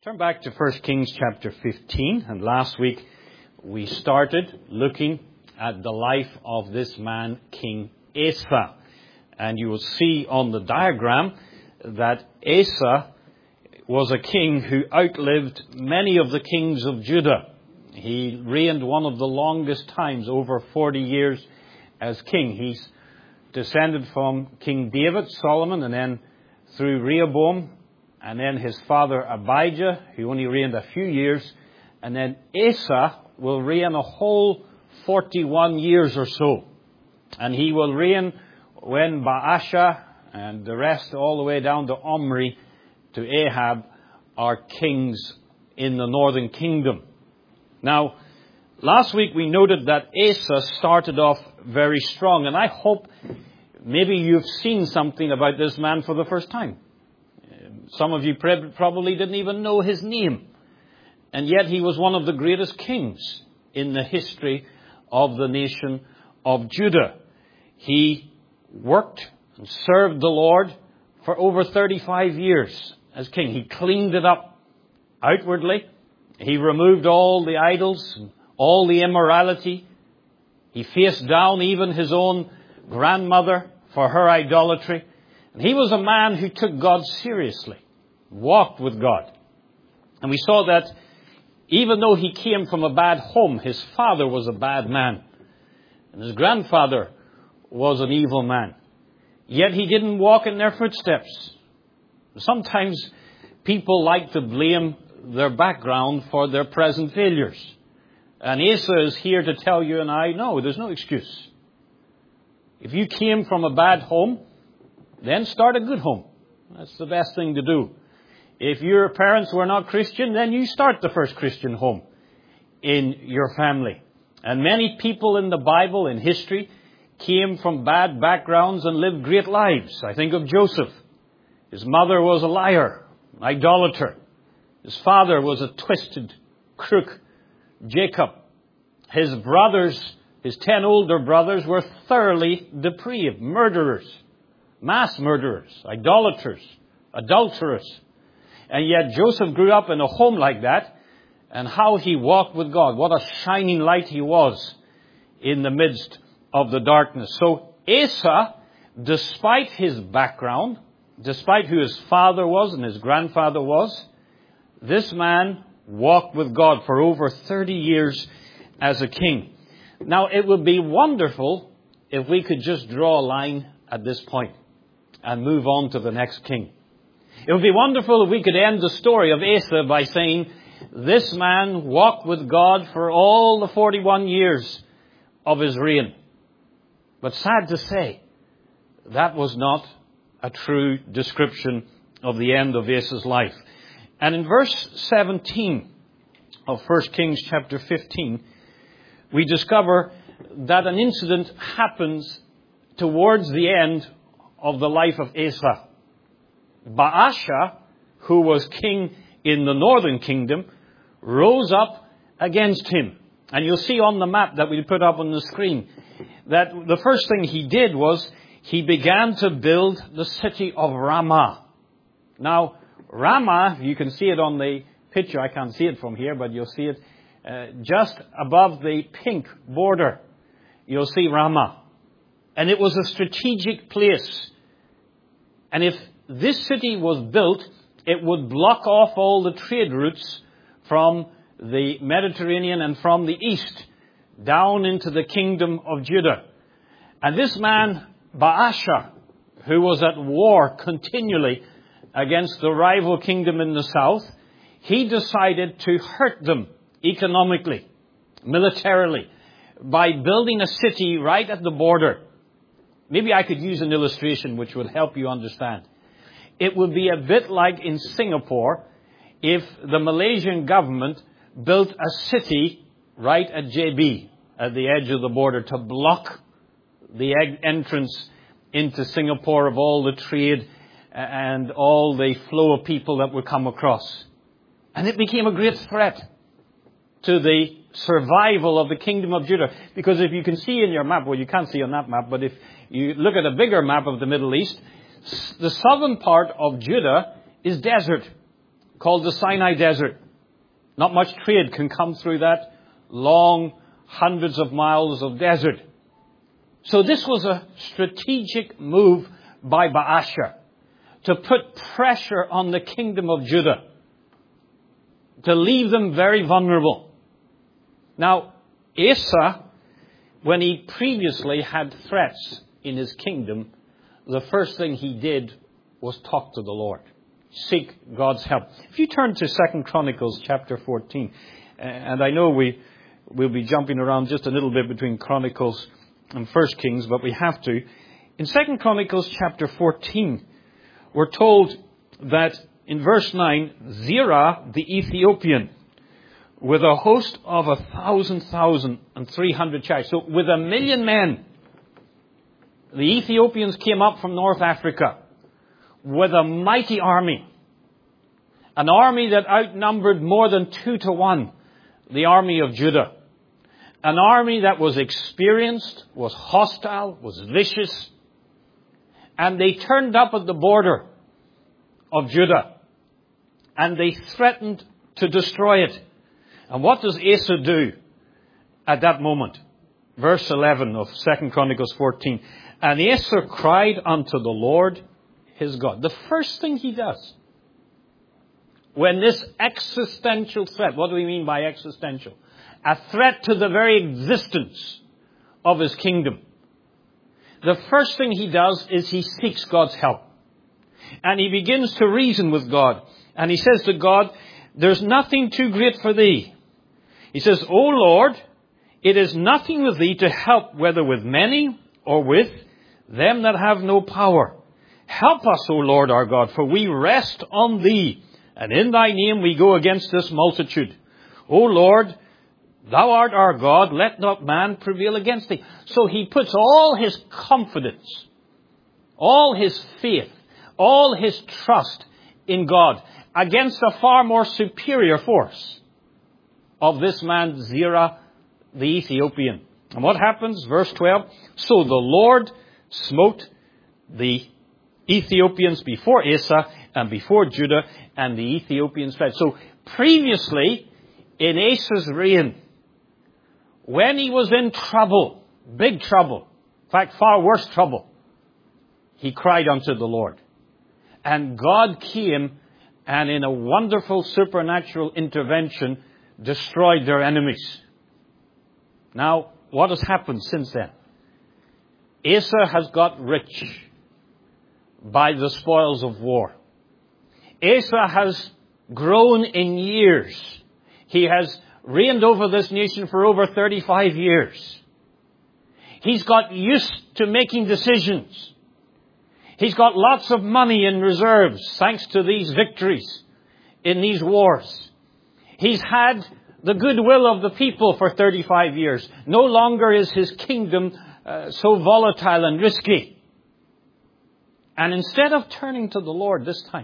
Turn back to 1 Kings chapter 15, and last week we started looking at the life of this man, King Asa. And you will see on the diagram that Asa was a king who outlived many of the kings of Judah. He reigned one of the longest times, over 40 years as king. He's descended from King David, Solomon, and then through Rehoboam, and then his father Abijah, who only reigned a few years, and then Asa will reign a whole 41 years or so. And he will reign when Baasha and the rest all the way down to Omri to Ahab are kings in the northern kingdom. Now, last week we noted that Asa started off very strong, and I hope maybe you've seen something about this man for the first time. Some of you probably didn't even know his name. And yet he was one of the greatest kings in the history of the nation of Judah. He worked and served the Lord for over 35 years as king. He cleaned it up outwardly. He removed all the idols and all the immorality. He faced down even his own grandmother for her idolatry. And he was a man who took God seriously, walked with God. And we saw that even though he came from a bad home, his father was a bad man. And his grandfather was an evil man. Yet he didn't walk in their footsteps. Sometimes people like to blame their background for their present failures. And Asa is here to tell you and I, no, there's no excuse. If you came from a bad home, then start a good home. That's the best thing to do. If your parents were not Christian, then you start the first Christian home in your family. And many people in the Bible, in history, came from bad backgrounds and lived great lives. I think of Joseph. His mother was a liar, an idolater. His father was a twisted crook, Jacob. His brothers, his 10 older brothers, were thoroughly depraved, murderers. Mass murderers, idolaters, adulterers. And yet Joseph grew up in a home like that, and how he walked with God. What a shining light he was in the midst of the darkness. So Asa, despite his background, despite who his father was and his grandfather was, this man walked with God for over 30 years as a king. Now, it would be wonderful if we could just draw a line at this point and move on to the next king. It would be wonderful if we could end the story of Asa by saying, this man walked with God for all the 41 years of his reign. But sad to say, that was not a true description of the end of Asa's life. And in verse 17 of 1 Kings chapter 15, we discover that an incident happens towards the end of the life of Asa. Baasha, who was king in the northern kingdom, rose up against him. And you'll see on the map that we put up on the screen that the first thing he did was he began to build the city of Ramah. Now, Ramah, you can see it on the picture. I can't see it from here, but you'll see it just above the pink border. You'll see Ramah. And it was a strategic place. And if this city was built, it would block off all the trade routes from the Mediterranean and from the east down into the kingdom of Judah. And this man, Baasha, who was at war continually against the rival kingdom in the south, he decided to hurt them economically, militarily, by building a city right at the border. Maybe I could use an illustration which would help you understand. It would be a bit like in Singapore if the Malaysian government built a city right at JB, at the edge of the border, to block the entrance into Singapore of all the trade and all the flow of people that would come across. And it became a great threat to the survival of the kingdom of Judah. Because if you can see in your map, well, you can't see on that map, but if you look at a bigger map of the Middle East, the southern part of Judah is desert. called the Sinai Desert. Not much trade can come through that long, hundreds of miles of desert. So this was a strategic move by Baasha to put pressure on the kingdom of Judah, to leave them very vulnerable. Now, Asa, when he previously had threats in his kingdom, the first thing he did was talk to the Lord, seek God's help. If you turn to 2 Chronicles chapter 14, and I know we'll be jumping around just a little bit between Chronicles and 1 Kings, but we have to. In 2 Chronicles chapter 14, we're told that in verse 9, Zerah the Ethiopian, with a host of 1,300 chariots, so with 1,000,000 men, the Ethiopians came up from North Africa with a mighty army. An army that outnumbered more than 2-1 the army of Judah. An army that was experienced, was hostile, was vicious. And they turned up at the border of Judah. And they threatened to destroy it. And what does Asa do at that moment? Verse 11 of 2 Chronicles 14. And Asa cried unto the Lord his God. The first thing he does when this existential threat, what do we mean by existential? A threat to the very existence of his kingdom. The first thing he does is he seeks God's help. And he begins to reason with God. And he says to God, there's nothing too great for thee. He says, O Lord, it is nothing with thee to help, whether with many or with them that have no power. Help us, O Lord our God, for we rest on thee, and in thy name we go against this multitude. O Lord, thou art our God, let not man prevail against thee. So he puts all his confidence, all his faith, all his trust in God against a far more superior force of this man Zerah the Ethiopian. And what happens? Verse 12. So the Lord smote the Ethiopians before Asa and before Judah, and the Ethiopians fled. So previously, in Asa's reign, when he was in trouble, big trouble, in fact, far worse trouble, he cried unto the Lord. And God came and in a wonderful supernatural intervention destroyed their enemies. Now, what has happened since then? Asa has got rich by the spoils of war. Asa has grown in years. He has reigned over this nation for over 35 years. He's got used to making decisions. He's got lots of money in reserves thanks to these victories in these wars. He's had the goodwill of the people for 35 years. No longer is his kingdom so volatile and risky. And instead of turning to the Lord this time,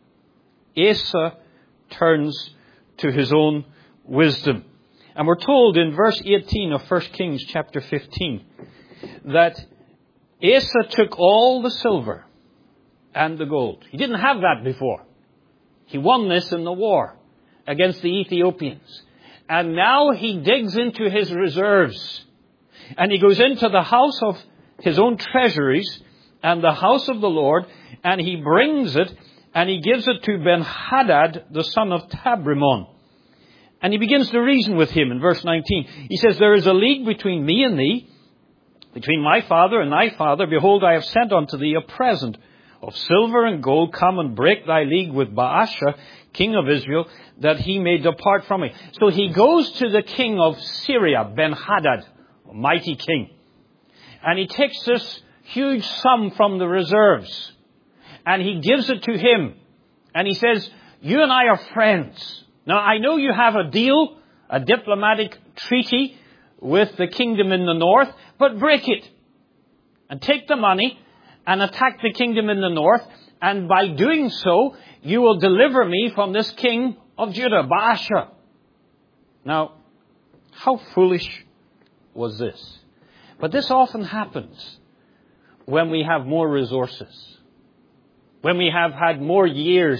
Asa turns to his own wisdom. And we're told in verse 18 of 1 Kings chapter 15 that Asa took all the silver and the gold. He didn't have that before. He won this in the war against the Ethiopians. And now he digs into his reserves. And he goes into the house of his own treasuries and the house of the Lord, and he brings it, and he gives it to Ben-Hadad, the son of Tabrimon. And he begins to reason with him in verse 19. He says, there is a league between me and thee, between my father and thy father. Behold, I have sent unto thee a present of silver and gold. Come and break thy league with Baasha, king of Israel, that he may depart from me. So he goes to the king of Syria, Ben-Hadad, a mighty king. And he takes this huge sum from the reserves. And he gives it to him. And he says, you and I are friends. Now, I know you have a deal, a diplomatic treaty with the kingdom in the north, but break it. And take the money and attack the kingdom in the north. And by doing so, you will deliver me from this king of Judah, Baasha. Now, how foolish was this? But this often happens when we have more resources. When we have had more years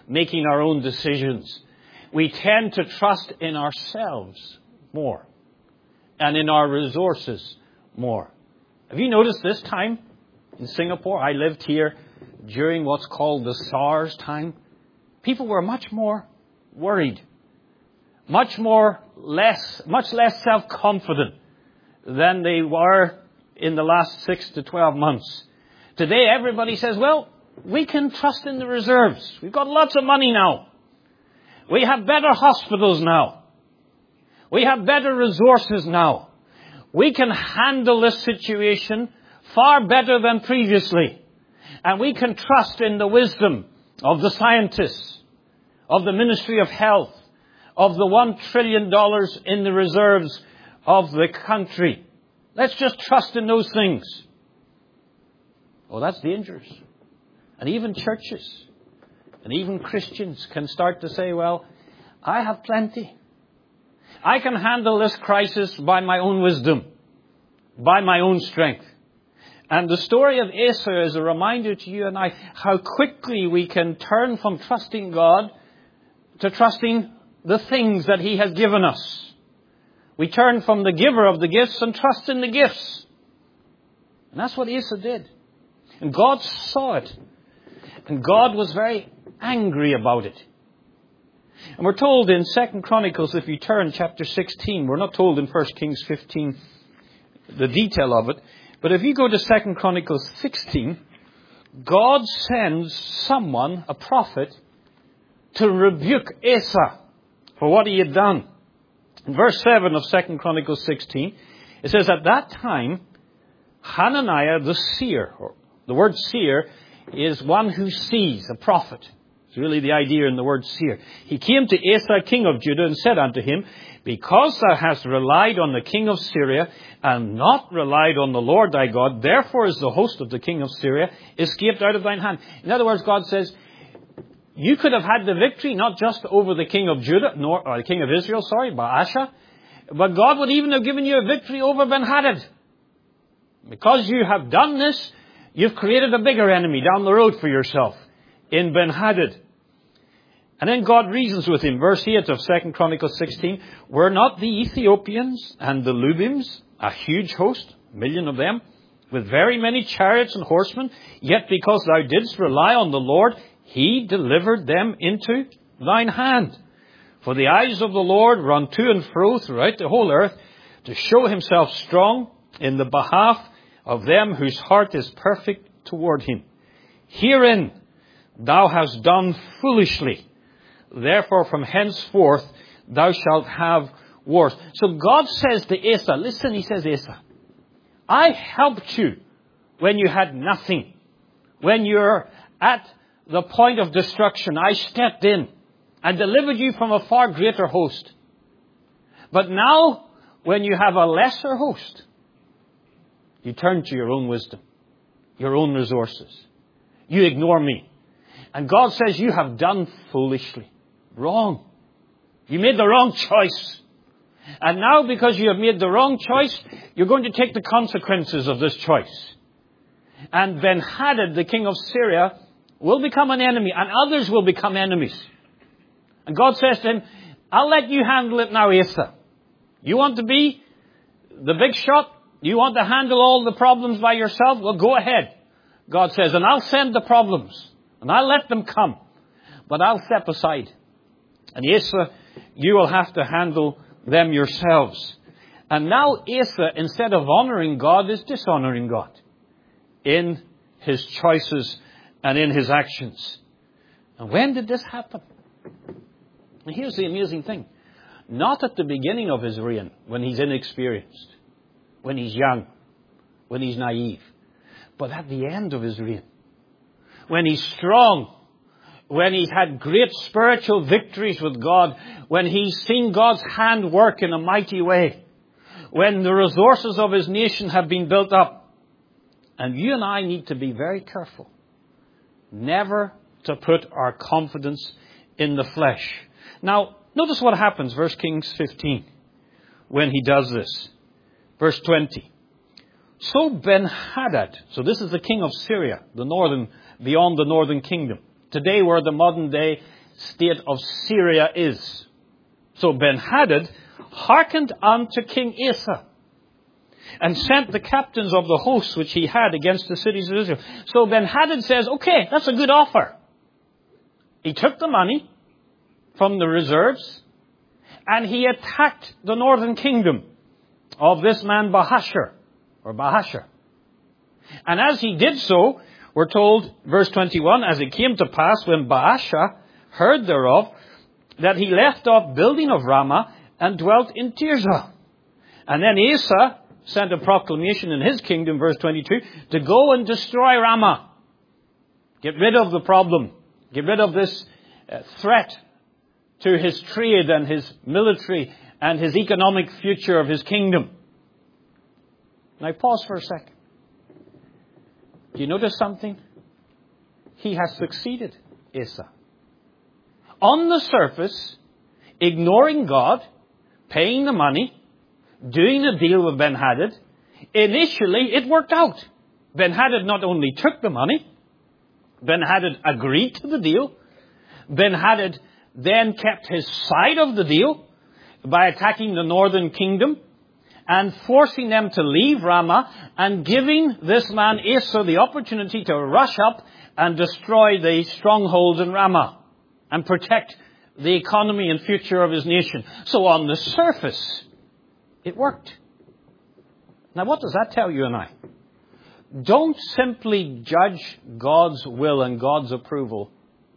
making our own decisions. We tend to trust in ourselves more and in our resources more. Have you noticed this time in Singapore? I lived here during what's called the SARS time. People were much more worried, much less self-confident than they were in the last 6 to 12 months. Today, everybody says, well, we can trust in the reserves. We've got lots of money now. We have better hospitals now. We have better resources now. We can handle this situation far better than previously. And we can trust in the wisdom of the scientists, of the Ministry of Health, of the $1 trillion in the reserves of the country. Let's just trust in those things. Oh, that's dangerous. And even churches and even Christians can start to say, well, I have plenty. I can handle this crisis by my own wisdom, by my own strength. And the story of Asa is a reminder to you and I how quickly we can turn from trusting God to trusting the things that He has given us. We turn from the giver of the gifts and trust in the gifts. And that's what Asa did. And God saw it. And God was very angry about it. And we're told in 2 Chronicles, if you turn chapter 16, we're not told in 1 Kings 15 the detail of it. But if you go to 2 Chronicles 16, God sends someone, a prophet, to rebuke Asa for what he had done. In verse 7 of 2 Chronicles 16, it says, at that time, Hananiah the seer, or the word seer is one who sees, a prophet. It's really the idea in the word seer. He came to Asa, king of Judah, and said unto him, because thou hast relied on the king of Syria, and not relied on the Lord thy God, therefore is the host of the king of Syria escaped out of thine hand. In other words, God says, you could have had the victory, not just over the king of Judah, or the king of Israel, Baasha, but God would even have given you a victory over Ben-Hadad. Because you have done this, you've created a bigger enemy down the road for yourself in Ben-Hadad. And then God reasons with him. Verse 8 of 2 Chronicles 16. Were not the Ethiopians and the Lubims, a huge host, 1 million of them, with very many chariots and horsemen? Yet because thou didst rely on the Lord, He delivered them into thine hand. For the eyes of the Lord run to and fro throughout the whole earth, to show Himself strong in the behalf of them whose heart is perfect toward Him. Herein thou hast done foolishly. Therefore from henceforth thou shalt have wars. So God says to Asa, listen, He says, Asa, I helped you when you had nothing. When you're at the point of destruction, I stepped in and delivered you from a far greater host. But now, when you have a lesser host, you turn to your own wisdom, your own resources. You ignore me. And God says you have done foolishly. Wrong. You made the wrong choice. And now because you have made the wrong choice, you're going to take the consequences of this choice. And Ben-Hadad, the king of Syria, will become an enemy, and others will become enemies. And God says to him, I'll let you handle it now, Asa. You want to be the big shot? You want to handle all the problems by yourself? Well, go ahead. God says, and I'll send the problems, and I'll let them come, but I'll step aside. And Asa, you will have to handle them yourselves. And now Asa, instead of honoring God, is dishonoring God in his choices and in his actions. And when did this happen? And here's the amazing thing. Not at the beginning of his reign, when he's inexperienced, when he's young, when he's naive, but at the end of his reign, when he's strong, when he's had great spiritual victories with God, when he's seen God's hand work in a mighty way, when the resources of his nation have been built up. And you and I need to be very careful never to put our confidence in the flesh. Now, notice what happens, 1 Kings 15, when he does this. Verse 20. So Ben-Hadad, so this is the king of Syria, beyond the northern kingdom. Today we're the modern day state of Syria is. So Ben-Hadad hearkened unto King Asa, and sent the captains of the hosts which he had against the cities of Israel. So Ben-Hadad says, okay, that's a good offer. He took the money from the reserves, and he attacked the northern kingdom of this man Baasha. And as he did so, we're told, verse 21, as it came to pass when Baasha heard thereof, that he left off building of Ramah and dwelt in Tirzah. And then Asa sent a proclamation in his kingdom, verse 22, to go and destroy Ramah. Get rid of the problem. Get rid of this threat to his trade and his military and his economic future of his kingdom. Now pause for a second. Do you notice something? He has succeeded, Asa. On the surface, ignoring God, paying the money, doing a deal with Ben-Hadad, initially it worked out. Ben-Hadad not only took the money, Ben-Hadad agreed to the deal. Ben-Hadad then kept his side of the deal by attacking the northern kingdom and forcing them to leave Ramah and giving this man Asa the opportunity to rush up and destroy the strongholds in Ramah and protect the economy and future of his nation. So on the surface, it worked. Now what does that tell you and I? Don't simply judge God's will and God's approval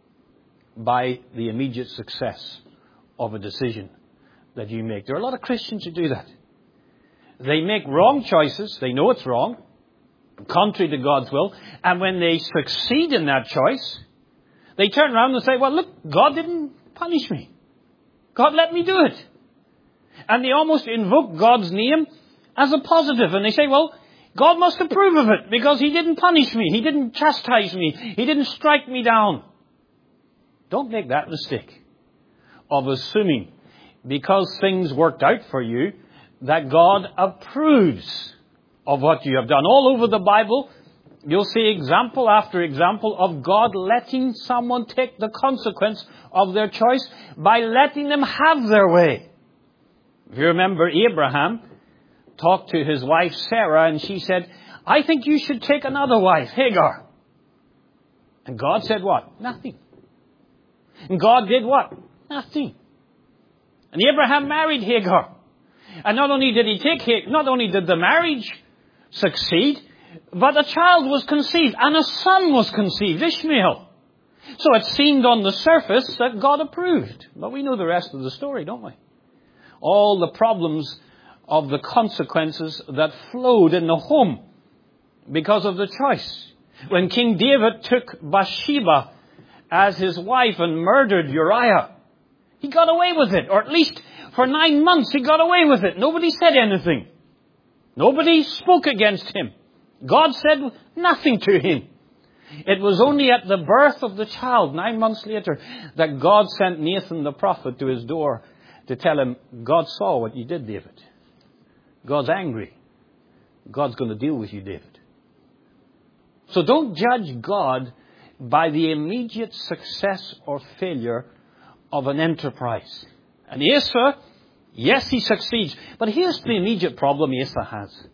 by the immediate success of a decision that you make. There are a lot of Christians who do that. They make wrong choices. They know it's wrong, contrary to God's will. And when they succeed in that choice, they turn around and say, well, look, God didn't punish me. God let me do it. And they almost invoke God's name as a positive. And they say, well, God must approve of it because He didn't punish me. He didn't chastise me. He didn't strike me down. Don't make that mistake of assuming because things worked out for you that God approves of what you have done. All over the Bible, you'll see example after example of God letting someone take the consequence of their choice by letting them have their way. If you remember, Abraham talked to his wife Sarah and she said, I think you should take another wife, Hagar. And God said what? Nothing. And God did what? Nothing. And Abraham married Hagar. And not only did the marriage succeed, but a child was conceived and a son was conceived, Ishmael. So it seemed on the surface that God approved. But we know the rest of the story, don't we? All the problems of the consequences that flowed in the home because of the choice. When King David took Bathsheba as his wife and murdered Uriah, he got away with it, or at least for 9 months he got away with it. Nobody said anything. Nobody spoke against him. God said nothing to him. It was only at the birth of the child, 9 months later, that God sent Nathan the prophet to his door to tell him, God saw what you did, David. God's angry. God's going to deal with you, David. So don't judge God by the immediate success or failure of an enterprise. And Asa, yes, he succeeds. But here's the immediate problem Asa has.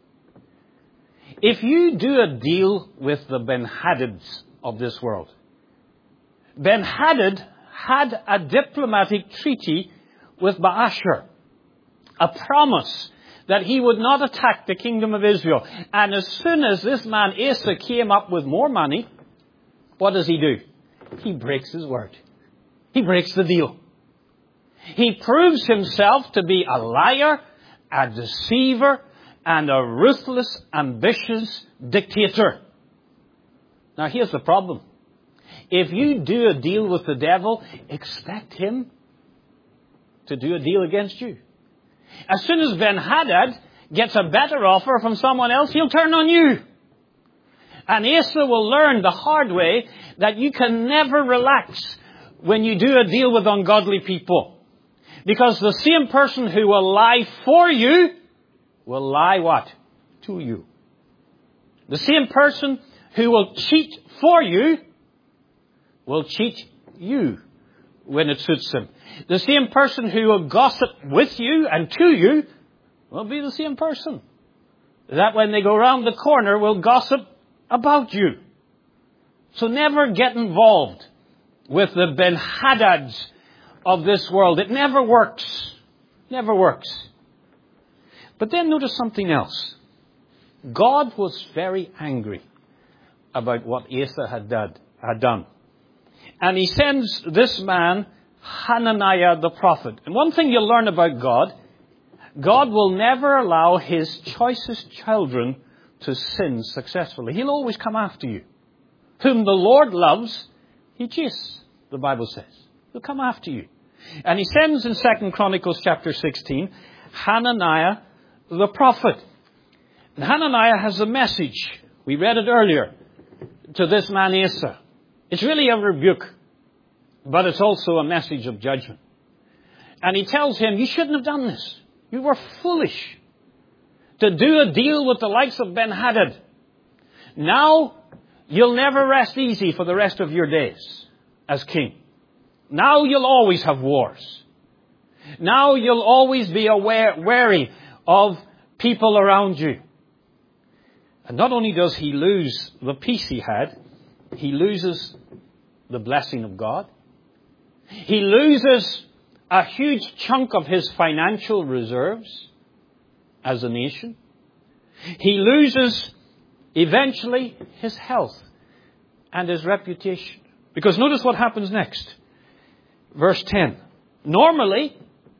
If you do a deal with the Ben-Hadads of this world, Ben-Hadad had a diplomatic treaty with Baasha, a promise that he would not attack the kingdom of Israel. And as soon as this man Asa came up with more money, what does he do? He breaks his word. He breaks the deal. He proves himself to be a liar, a deceiver, and a ruthless, ambitious dictator. Now here's the problem. If you do a deal with the devil, expect him to do a deal against you. As soon as Ben-Hadad gets a better offer from someone else, he'll turn on you. And Asa will learn the hard way that you can never relax when you do a deal with ungodly people. Because the same person who will lie for you will lie what? To you. The same person who will cheat for you will cheat you when it suits him. The same person who will gossip with you and to you will be the same person that when they go round the corner will gossip about you. So never get involved with the Ben-Hadads of this world. It never works. Never works. But then notice something else. God was very angry about what Asa had done. And he sends this man, Hananiah the prophet. And one thing you'll learn about God, God will never allow his choicest children to sin successfully. He'll always come after you. Whom the Lord loves, he chases, the Bible says. He'll come after you. And he sends in 2 Chronicles chapter 16, Hananiah the prophet. And Hananiah has a message. We read it earlier to this man Asa. It's really a rebuke, but it's also a message of judgment. And he tells him, you shouldn't have done this. You were foolish to do a deal with the likes of Ben-Hadad. Now, you'll never rest easy for the rest of your days as king. Now you'll always have wars. Now you'll always be wary of people around you. And not only does he lose the peace he had, he loses the blessing of God. He loses a huge chunk of his financial reserves as a nation. He loses eventually his health and his reputation. Because notice what happens next. Verse 10. Normally,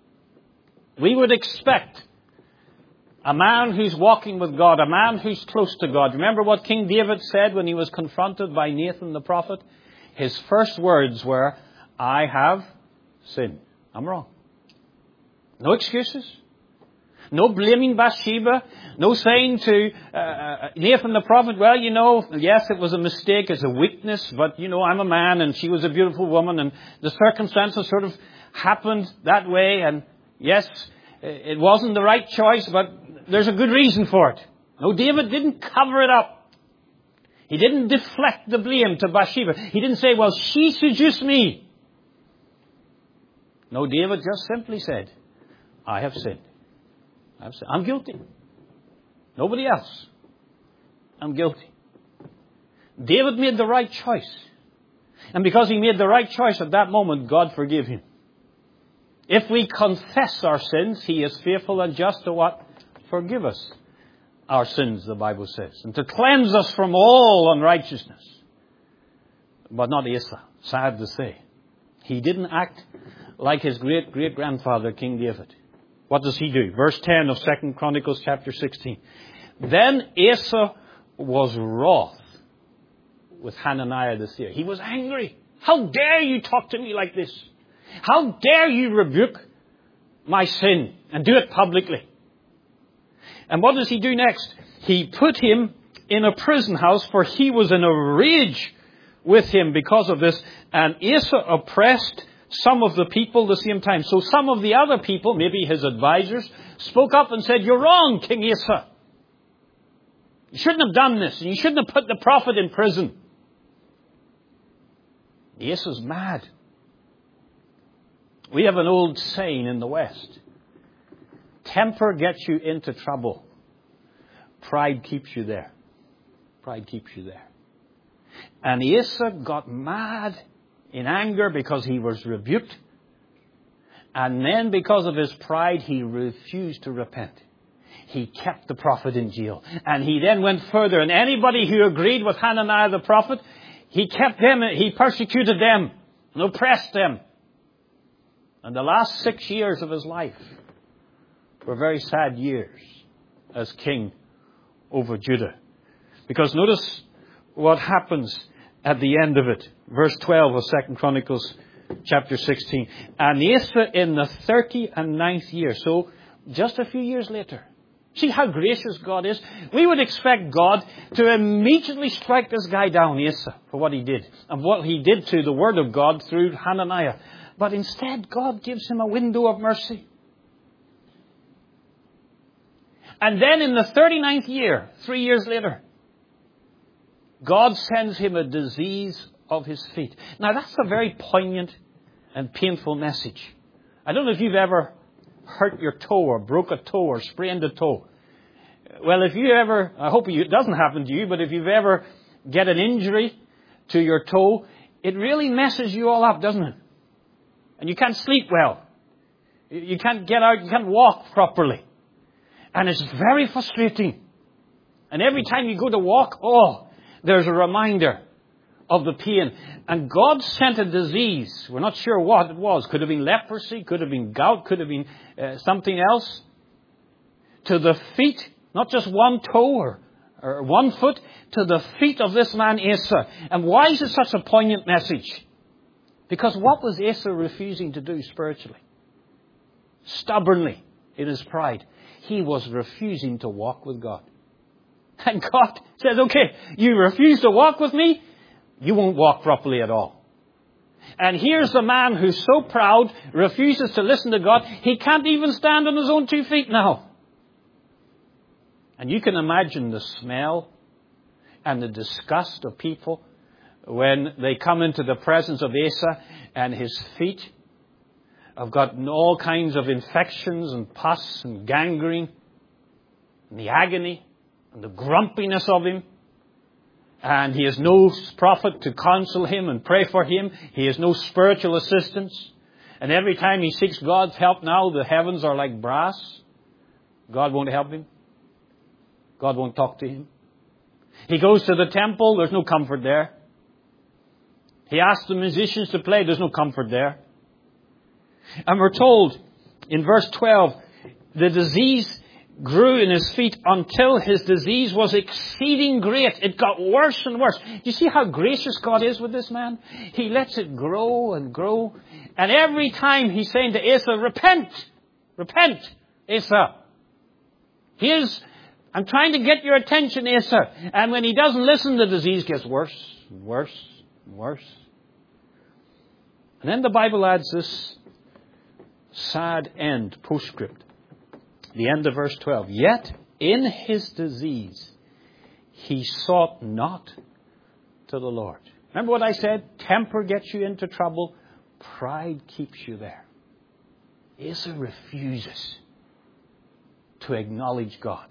we would expect a man who's walking with God, a man who's close to God. Remember what King David said when he was confronted by Nathan the prophet? His first words were, I have sinned. I'm wrong. No excuses. No blaming Bathsheba. No saying to Nathan the prophet, well, yes, it was a mistake, it's a weakness, but, I'm a man and she was a beautiful woman and the circumstances sort of happened that way. And yes, it wasn't the right choice, but there's a good reason for it. No, David didn't cover it up. He didn't deflect the blame to Bathsheba. He didn't say, well, she seduced me. No, David just simply said, I have sinned. I'm guilty. Nobody else. I'm guilty. David made the right choice. And because he made the right choice at that moment, God forgave him. If we confess our sins, he is faithful and just to what? Forgive us our sins, the Bible says. And to cleanse us from all unrighteousness. But not Asa. Sad to say. He didn't act like his great-great-grandfather, King David. What does he do? Verse 10 of 2 Chronicles chapter 16. Then Asa was wroth with Hananiah the seer. He was angry. How dare you talk to me like this? How dare you rebuke my sin and do it publicly? And what does he do next? He put him in a prison house, for he was in a rage with him because of this. And Asa oppressed some of the people at the same time. So some of the other people, maybe his advisors, spoke up and said, you're wrong, King Asa. You shouldn't have done this. And you shouldn't have put the prophet in prison. Asa's mad. We have an old saying in the West. Temper gets you into trouble. Pride keeps you there. Pride keeps you there. And Asa got mad in anger because he was rebuked. And then because of his pride, he refused to repent. He kept the prophet in jail. And he then went further. And anybody who agreed with Hananiah the prophet, he kept them, he persecuted them and oppressed them. And the last 6 years of his life were very sad years as king over Judah. Because notice what happens at the end of it. Verse 12 of 2 Chronicles chapter 16. And Asa in the 39th year. So just a few years later. See how gracious God is. We would expect God to immediately strike this guy down, Asa, for what he did. And what he did to the word of God through Hananiah. But instead, God gives him a window of mercy. And then in the 39th year, 3 years later, God sends him a disease of his feet. Now that's a very poignant and painful message. I don't know if you've ever hurt your toe or broke a toe or sprained a toe. Well, if you ever, I hope it doesn't happen to you, but if you've ever get an injury to your toe, it really messes you all up, doesn't it? And you can't sleep well. You can't get out, you can't walk properly. And it's very frustrating. And every time you go to walk, there's a reminder of the pain. And God sent a disease. We're not sure what it was. Could have been leprosy, could have been gout, could have been something else. To the feet, not just one toe or 1 foot, to the feet of this man Asa. And why is it such a poignant message? Because what was Asa refusing to do spiritually? Stubbornly, in his pride, he was refusing to walk with God. And God says, okay, you refuse to walk with me, you won't walk properly at all. And here's the man who's so proud, refuses to listen to God, he can't even stand on his own 2 feet now. And you can imagine the smell and the disgust of people when they come into the presence of Asa and his feet have gotten all kinds of infections and pus and gangrene and the agony and the grumpiness of him. And he has no prophet to counsel him and pray for him. He has no spiritual assistance. And every time he seeks God's help now, the heavens are like brass. God won't help him. God won't talk to him. He goes to the temple, there's no comfort there. He asks the musicians to play, there's no comfort there. And we're told in verse 12, the disease grew in his feet until his disease was exceeding great. It got worse and worse. Do you see how gracious God is with this man? He lets it grow and grow. And every time he's saying to Asa, repent, Asa. I'm trying to get your attention, Asa. And when he doesn't listen, the disease gets worse and worse and worse. And then the Bible adds this sad end, postscript. The end of verse 12. Yet in his disease, he sought not to the Lord. Remember what I said? Temper gets you into trouble. Pride keeps you there. Asa refuses to acknowledge God.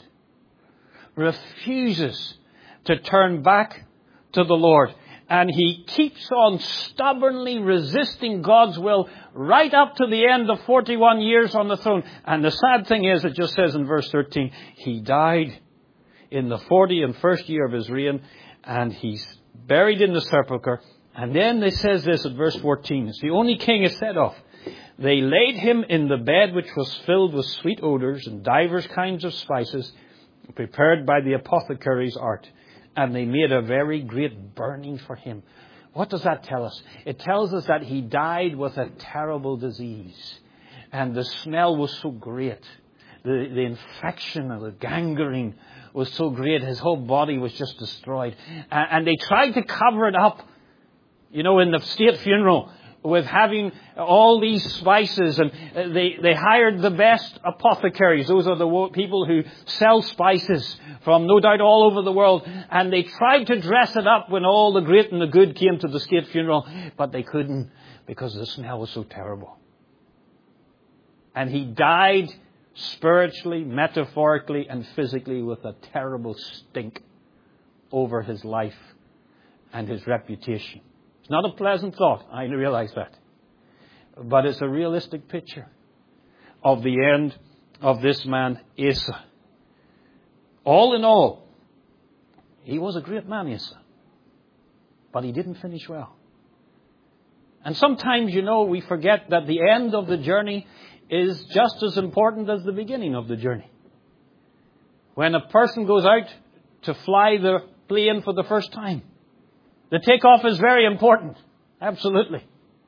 Refuses to turn back to the Lord. And he keeps on stubbornly resisting God's will right up to the end of 41 years on the throne. And the sad thing is, it just says in verse 13, he died in the 41st year of his reign, and he's buried in the sepulchre. And then it says this at verse 14, it's the only king is said of. They laid him in the bed which was filled with sweet odors and divers kinds of spices, prepared by the apothecary's art. And they made a very great burning for him. What does that tell us? It tells us that he died with a terrible disease. And the smell was so great. The infection of the gangrene was so great. His whole body was just destroyed. And they tried to cover it up, in the state funeral, with having all these spices, and they hired the best apothecaries. Those are the people who sell spices from no doubt all over the world. And they tried to dress it up when all the great and the good came to the state funeral, but they couldn't because the smell was so terrible. And he died spiritually, metaphorically, and physically with a terrible stink over his life and his reputation. It's not a pleasant thought, I realize that. But it's a realistic picture of the end of this man, Asa. All in all, he was a great man, Asa. But he didn't finish well. And sometimes, we forget that the end of the journey is just as important as the beginning of the journey. When a person goes out to fly the plane for the first time, the takeoff is very important. Absolutely.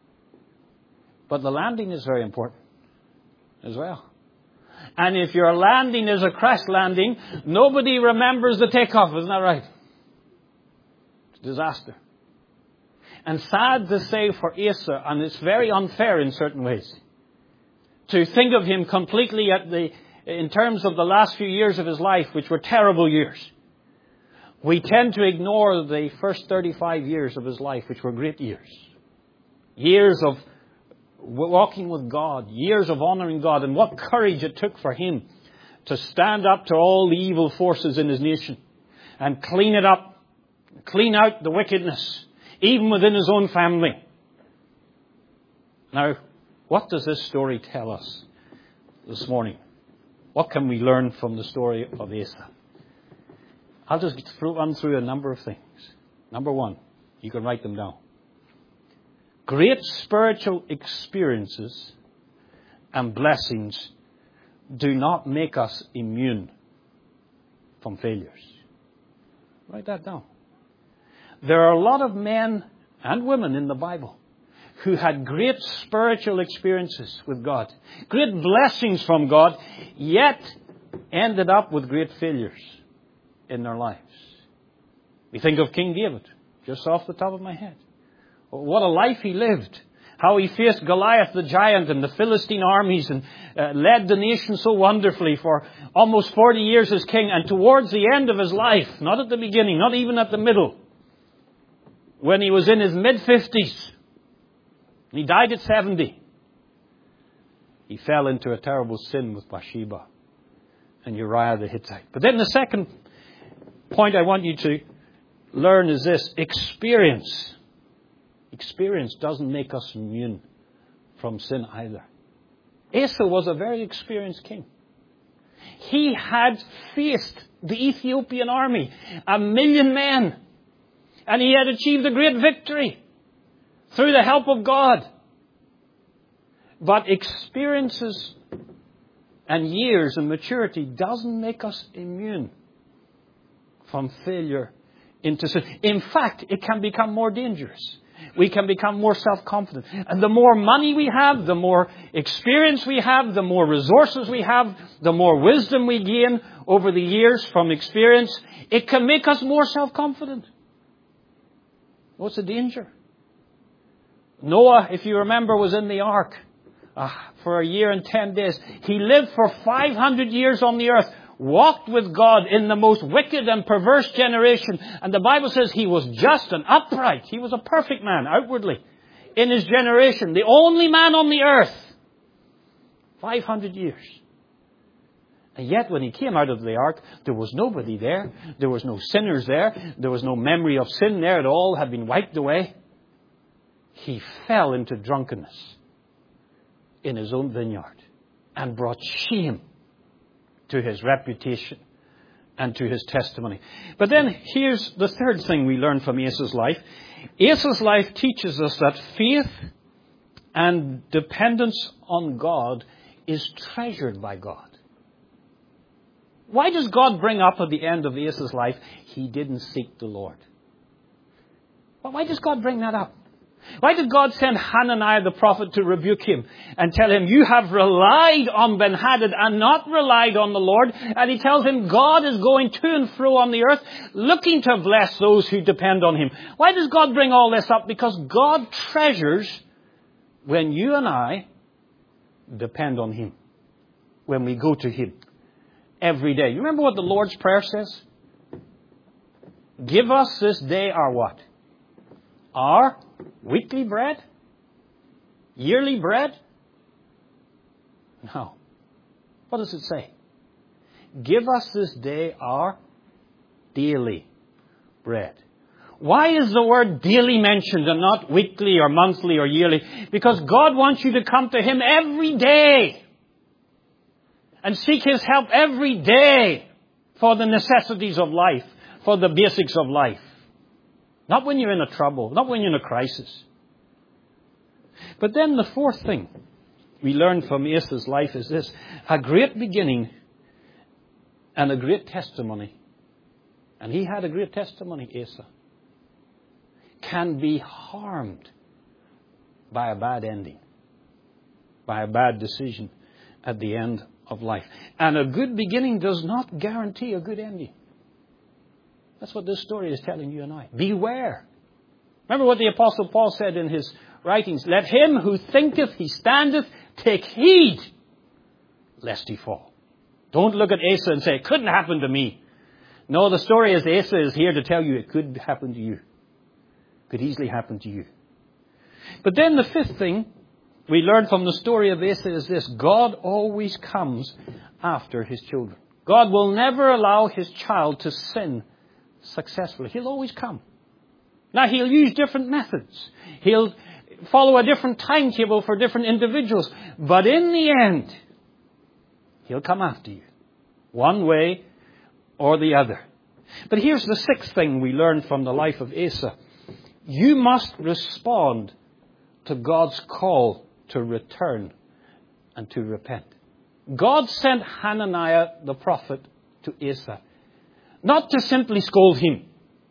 But the landing is very important as well. And if your landing is a crash landing, nobody remembers the takeoff. Isn't that right? It's a disaster. And sad to say for Asa, and it's very unfair in certain ways, to think of him completely in terms of the last few years of his life, which were terrible years. We tend to ignore the first 35 years of his life, which were great years. Years of walking with God, years of honoring God, and what courage it took for him to stand up to all the evil forces in his nation and clean it up, clean out the wickedness, even within his own family. Now, what does this story tell us this morning? What can we learn from the story of Asa? I'll just run through a number of things. Number one, you can write them down. Great spiritual experiences and blessings do not make us immune from failures. Write that down. There are a lot of men and women in the Bible who had great spiritual experiences with God, great blessings from God, yet ended up with great failures in their lives. We think of King David, just off the top of my head. What a life he lived. How he faced Goliath the giant and the Philistine armies and led the nation so wonderfully for almost 40 years as king. And towards the end of his life, not at the beginning, not even at the middle, when he was in his mid-50s, he died at 70, he fell into a terrible sin with Bathsheba and Uriah the Hittite. But then the second point I want you to learn is this: experience. Experience doesn't make us immune from sin either. Asa was a very experienced king. He had faced the Ethiopian army, 1 million men, and he had achieved a great victory through the help of God. But experiences and years and maturity doesn't make us immune from failure into sin. In fact, it can become more dangerous. We can become more self-confident. And the more money we have, the more experience we have, the more resources we have, the more wisdom we gain over the years from experience, it can make us more self-confident. What's the danger? Noah, if you remember, was in the ark for 1 year and 10 days. He lived for 500 years on the earth, walked with God in the most wicked and perverse generation. And the Bible says he was just and upright. He was a perfect man outwardly in his generation. The only man on the earth. 500 years. And yet when he came out of the ark, there was nobody there. There was no sinners there. There was no memory of sin there. It all had been wiped away. He fell into drunkenness in his own vineyard and brought shame to his reputation and to his testimony. But then here's the third thing we learn from Asa's life. Asa's life teaches us that faith and dependence on God is treasured by God. Why does God bring up at the end of Asa's life, he didn't seek the Lord? Well, why does God bring that up? Why did God send Hananiah the prophet to rebuke him and tell him, you have relied on Ben-Hadad and not relied on the Lord? And he tells him God is going to and fro on the earth looking to bless those who depend on him. Why does God bring all this up? Because God treasures when you and I depend on him. When we go to him every day. You remember what the Lord's Prayer says? Give us this day our what? Our weekly bread? Yearly bread? No. What does it say? Give us this day our daily bread. Why is the word daily mentioned and not weekly or monthly or yearly? Because God wants you to come to him every day and seek his help every day for the necessities of life, for the basics of life. Not when you're in a trouble, not when you're in a crisis. But then the fourth thing we learn from Asa's life is this: a great beginning and a great testimony. And he had a great testimony, Asa. Can be harmed by a bad ending, by a bad decision at the end of life. And a good beginning does not guarantee a good ending. That's what this story is telling you and I. Beware. Remember what the Apostle Paul said in his writings. Let him who thinketh he standeth take heed lest he fall. Don't look at Asa and say, it couldn't happen to me. No, the story is Asa is here to tell you it could happen to you. Could easily happen to you. But then the fifth thing we learn from the story of Asa is this: God always comes after his children. God will never allow his child to sin successfully. He'll always come. Now, he'll use different methods. He'll follow a different timetable for different individuals. But in the end, he'll come after you, one way or the other. But here's the sixth thing we learn from the life of Asa. You must respond to God's call to return and to repent. God sent Hananiah the prophet to Asa, not to simply scold him.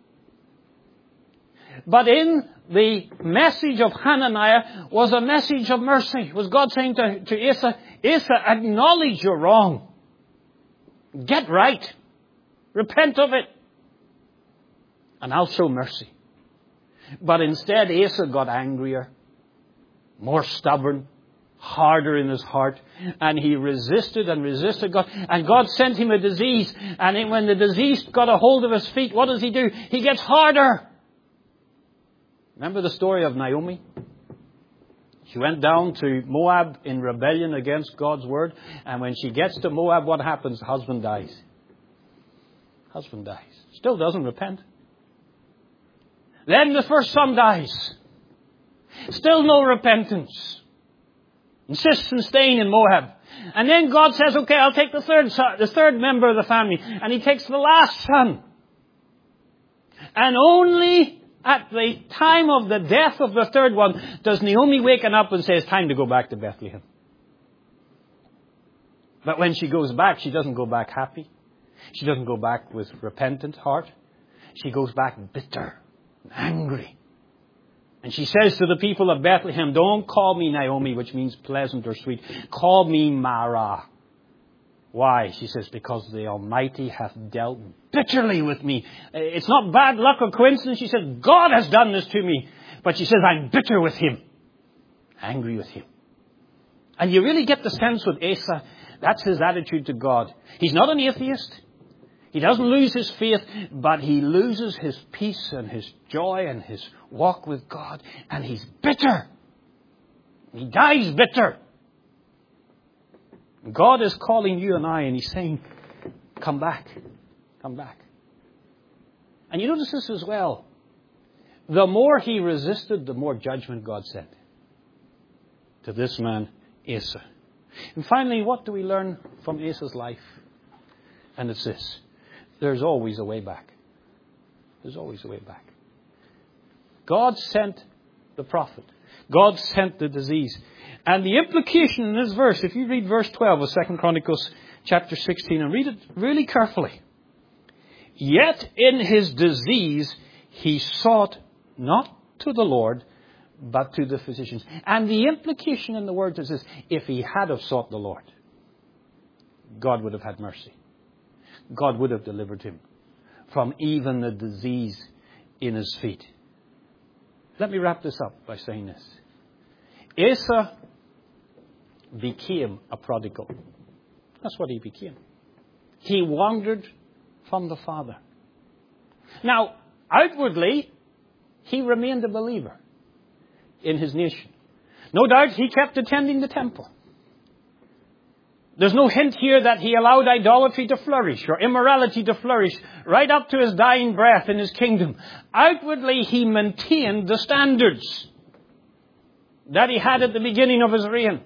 But in the message of Hananiah was a message of mercy. It was God saying to Asa, Asa, acknowledge you're wrong. Get right. Repent of it. And I'll show mercy. But instead, Asa got angrier, more stubborn, harder in his heart. And he resisted and resisted God. And God sent him a disease. And when the disease got a hold of his feet, what does he do? He gets harder. Remember the story of Naomi? She went down to Moab in rebellion against God's word. And when she gets to Moab, what happens? Husband dies. Husband dies. Still doesn't repent. Then the first son dies. Still no repentance. Insists on staying in Moab. And then God says, okay, I'll take the third member of the family. And he takes the last son. And only at the time of the death of the third one does Naomi waken up and say, it's time to go back to Bethlehem. But when she goes back, she doesn't go back happy. She doesn't go back with repentant heart. She goes back bitter and angry. And she says to the people of Bethlehem, don't call me Naomi, which means pleasant or sweet. Call me Mara. Why? She says, because the Almighty hath dealt bitterly with me. It's not bad luck or coincidence. She says, God has done this to me. But she says, I'm bitter with him. Angry with him. And you really get the sense with Asa, that's his attitude to God. He's not an atheist. He doesn't lose his faith, but he loses his peace and his joy and his walk with God. And he's bitter. He dies bitter. God is calling you and I, and he's saying, come back. Come back. And you notice this as well. The more he resisted, the more judgment God sent to this man, Asa. And finally, what do we learn from Asa's life? And it's this. There's always a way back. There's always a way back. God sent the prophet. God sent the disease. And the implication in this verse, if you read verse 12 of 2 Chronicles chapter 16 and read it really carefully. Yet in his disease he sought not to the Lord, but to the physicians. And the implication in the words is this: if he had have sought the Lord, God would have had mercy. God would have delivered him from even the disease in his feet. Let me wrap this up by saying this. Asa became a prodigal. That's what he became. He wandered from the Father. Now, outwardly, he remained a believer in his nation. No doubt he kept attending the temple. There's no hint here that he allowed idolatry to flourish or immorality to flourish right up to his dying breath in his kingdom. Outwardly, he maintained the standards that he had at the beginning of his reign.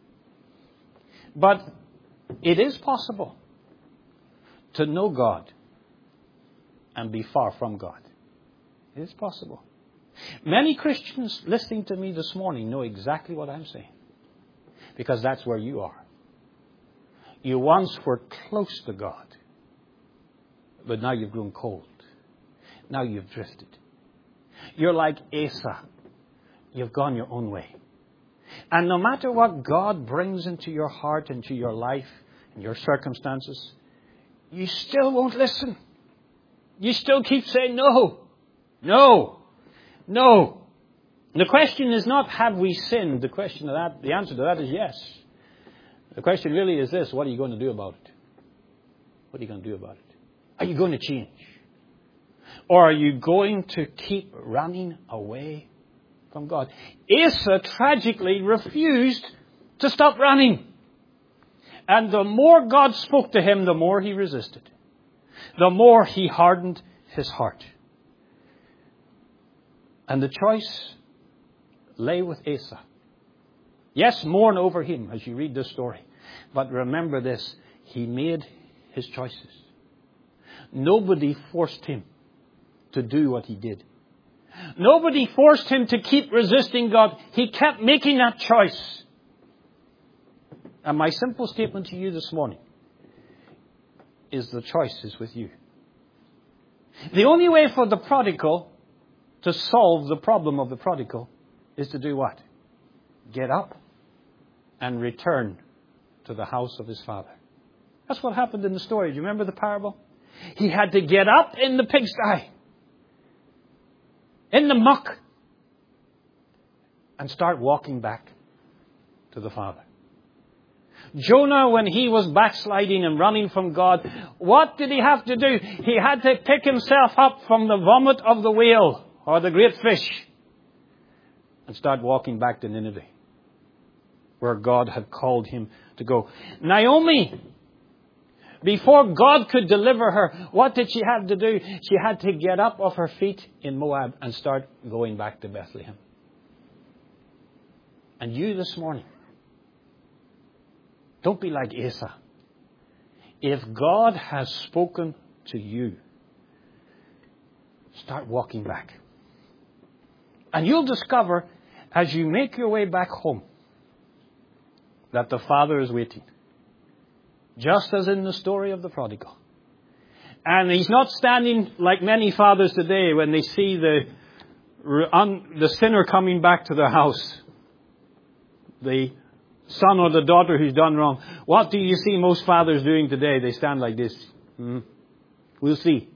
But it is possible to know God and be far from God. It is possible. Many Christians listening to me this morning know exactly what I'm saying, because that's where you are. You once were close to God, but now you've grown cold. Now you've drifted. You're like Asa. You've gone your own way. And no matter what God brings into your heart, into your life, and your circumstances, you still won't listen. You still keep saying no, no, no. The question is not, have we sinned? The answer to that is yes. The question really is this: what are you going to do about it? What are you going to do about it? Are you going to change? Or are you going to keep running away from God. Asa tragically refused to stop running. And the more God spoke to him, the more he resisted. The more he hardened his heart. And the choice lay with Asa. Yes, mourn over him as you read this story. But remember this, he made his choices. Nobody forced him to do what he did. Nobody forced him to keep resisting God. He kept making that choice. And my simple statement to you this morning is the choice is with you. The only way for the prodigal to solve the problem of the prodigal is to do what? Get up and return to the house of his father. That's what happened in the story. Do you remember the parable? He had to get up in the pigsty, in the muck, and start walking back to the Father. Jonah, when he was backsliding and running from God, what did he have to do? He had to pick himself up from the vomit of the whale or the great fish and start walking back to Nineveh, where God had called him to go. Naomi, before God could deliver her, what did she have to do? She had to get up off her feet in Moab and start going back to Bethlehem. And you this morning, don't be like Asa. If God has spoken to you, start walking back. And you'll discover, as you make your way back home, that the Father is waiting. Just as in the story of the prodigal. And he's not standing like many fathers today when they see the sinner coming back to their house. The son or the daughter who's done wrong. What do you see most fathers doing today? They stand like this. We'll see.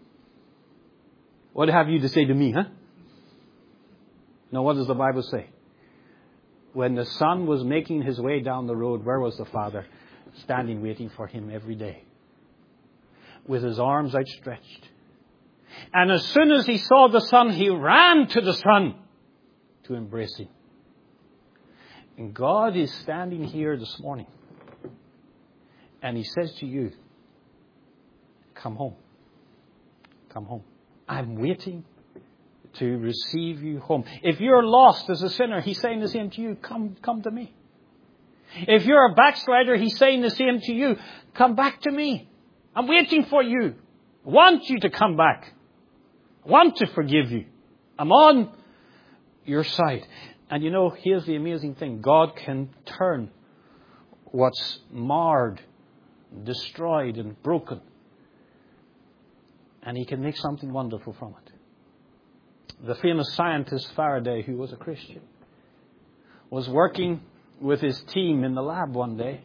What have you to say to me, huh? Now, what does the Bible say? When the son was making his way down the road, where was the father? Standing waiting for him every day, with his arms outstretched. And as soon as he saw the son, he ran to the son to embrace him. And God is standing here this morning, and he says to you, come home. Come home. I'm waiting to receive you home. If you're lost as a sinner, he's saying the same to you, come to me. If you're a backslider, he's saying the same to you. Come back to me. I'm waiting for you. I want you to come back. I want to forgive you. I'm on your side. And you know, here's the amazing thing. God can turn what's marred, destroyed and broken. And he can make something wonderful from it. The famous scientist Faraday, who was a Christian, was working with his team in the lab one day.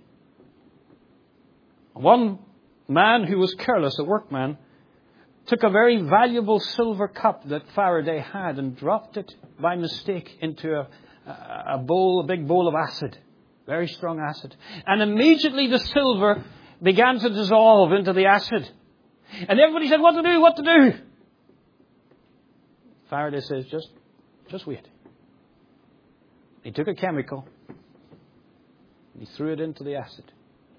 One man who was careless, a workman, took a very valuable silver cup that Faraday had and dropped it by mistake into a big bowl of acid, very strong acid. And immediately the silver began to dissolve into the acid. And everybody said, what to do, what to do? Faraday says, just wait. He took a chemical. He threw it into the acid.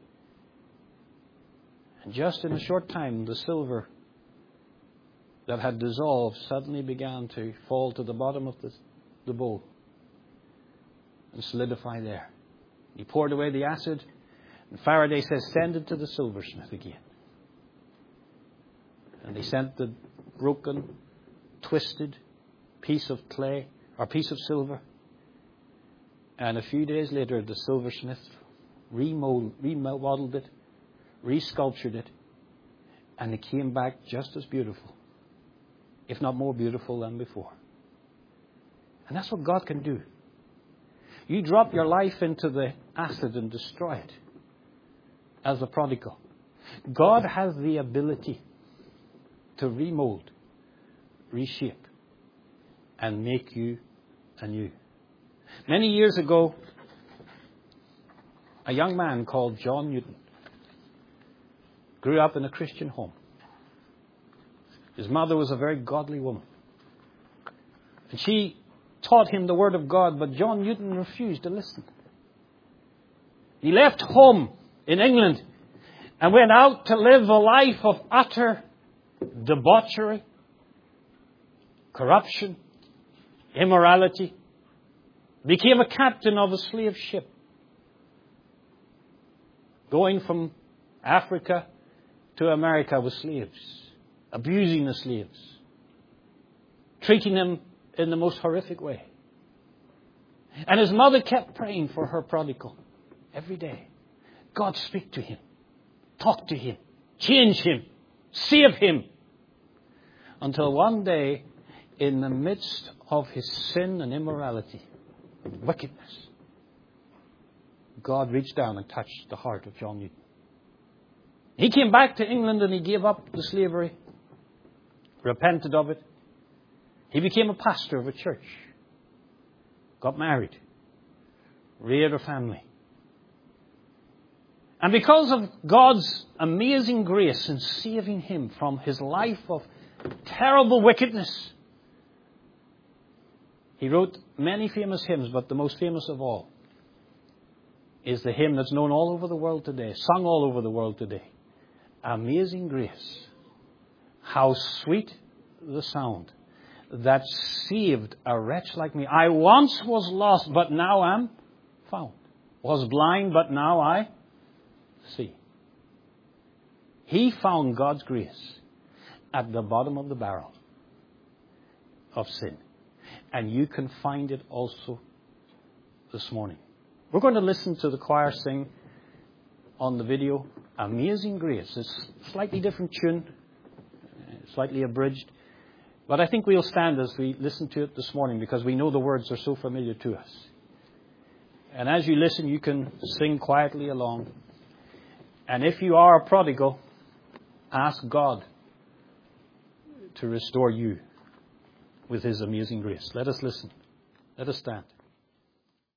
And just in a short time, the silver that had dissolved suddenly began to fall to the bottom of the bowl and solidify there. He poured away the acid, and Faraday says, send it to the silversmith again. And they sent the broken, twisted piece of clay, or piece of silver. And a few days later, the silversmith remodeled it, resculptured it, and it came back just as beautiful, if not more beautiful than before. And that's what God can do. You drop your life into the acid and destroy it, as the prodigal. God has the ability to remold, reshape, and make you anew. Many years ago, a young man called John Newton grew up in a Christian home. His mother was a very godly woman. And she taught him the Word of God, but John Newton refused to listen. He left home in England and went out to live a life of utter debauchery, corruption, immorality. Became a captain of a slave ship, going from Africa to America with slaves, abusing the slaves, treating them in the most horrific way. And his mother kept praying for her prodigal every day. God, speak to him, talk to him, change him, save him. Until one day, in the midst of his sin and immorality, wickedness, God reached down and touched the heart of John Newton. He came back to England and he gave up the slavery, repented of it. He became a pastor of a church, got married, reared a family. And because of God's amazing grace in saving him from his life of terrible wickedness, he wrote many famous hymns, but the most famous of all is the hymn that's known all over the world today, sung all over the world today. Amazing grace, how sweet the sound that saved a wretch like me. I once was lost, but now am found. Was blind, but now I see. He found God's grace at the bottom of the barrel of sin. And you can find it also this morning. We're going to listen to the choir sing on the video, Amazing Grace. It's a slightly different tune, slightly abridged. But I think we'll stand as we listen to it this morning because we know the words are so familiar to us. And as you listen, you can sing quietly along. And if you are a prodigal, ask God to restore you with his amazing grace. Let us listen. Let us stand.